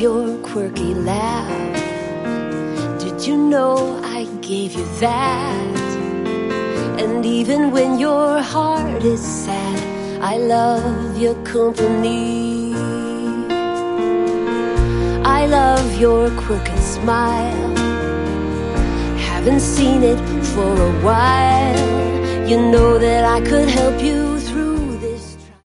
your quirky laugh. Did you know I gave you that? And even when your heart is sad, I love your company. I love your quirky smile. Haven't seen it for a while. You know that I could help you